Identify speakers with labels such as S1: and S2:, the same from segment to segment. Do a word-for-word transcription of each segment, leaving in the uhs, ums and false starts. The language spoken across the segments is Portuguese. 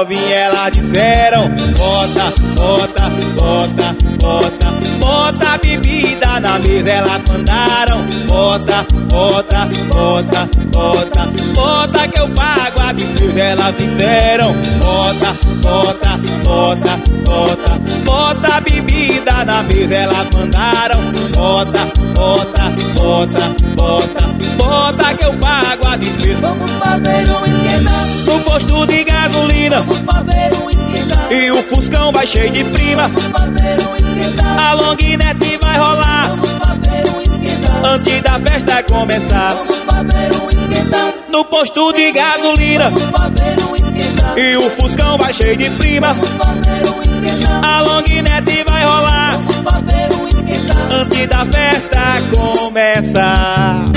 S1: novinhas elas disseram: bota, bota, bota, bota, bota a bebida na mesa, elas mandaram. Bota, bota, bota, bota, bota que eu pago a bebida, elas disseram. Bota, bota, bota, bota, bota a bebida na mesa, elas mandaram. Bota, bota, bota, bota, bota que eu pago a bebida.
S2: Vamos fazer um esquenta
S1: No posto de gasolina,
S2: vamos fazer um esquenta
S1: e o Fuscão vai cheio de prima.
S2: vamos fazer um esquenta
S1: A longuinete vai rolar
S2: vamos fazer um esquenta
S1: antes da festa começar.
S2: vamos fazer um esquenta
S1: No posto de gasolina,
S2: vamos fazer um esquenta
S1: e o Fuscão vai cheio de prima.
S2: vamos fazer um esquenta
S1: A longuinete vai rolar
S2: vamos fazer um esquenta
S1: antes da festa começar.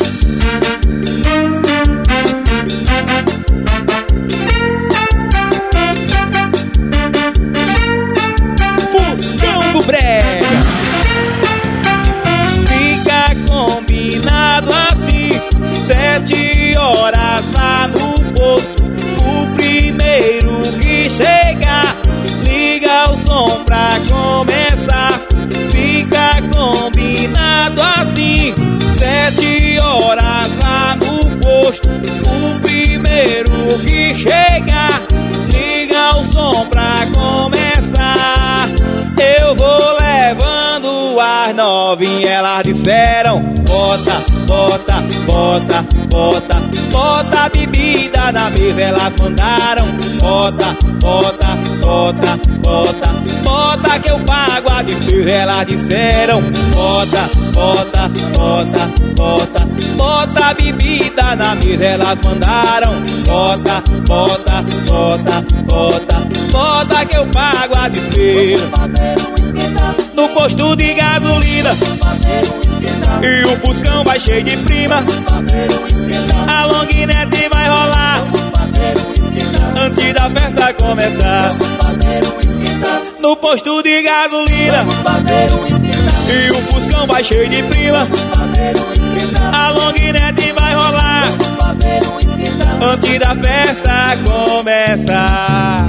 S1: Fuscão do Brega. Fica combinado assim: sete horas lá no posto. O primeiro que chegar, liga o som pra começar. Fica combinado assim: sete horas lá no posto. O primeiro que chegar, liga o som pra começar. Eu vou levando as novinhas, elas disseram: bota, bota, bota, bota, bota a bebida na mesa, elas mandaram. Bota, bota, bota, bota, bota que eu pago a bebida, elas disseram. Bota, bota, bota, bota, bota a bebida na mesa, elas mandaram. Bota, bota, bota, bota, bota que eu pago a bebida.
S2: fazer um esquenta
S1: No posto de gasolina,
S2: vamos fazer um esquenta
S1: e o Fuscão vai cheio de prima.
S2: vamos fazer um esquenta
S1: A longuinete vai rolar
S2: vamos fazer um esquenta
S1: antes da festa começar.
S2: vamos fazer um esquenta
S1: No posto de gasolina,
S2: vamos fazer um esquenta
S1: e o Fuscão vai cheio de prima.
S2: vamos fazer um esquenta
S1: A longuinete vai rolar
S2: vamos fazer um esquenta
S1: antes da festa começar.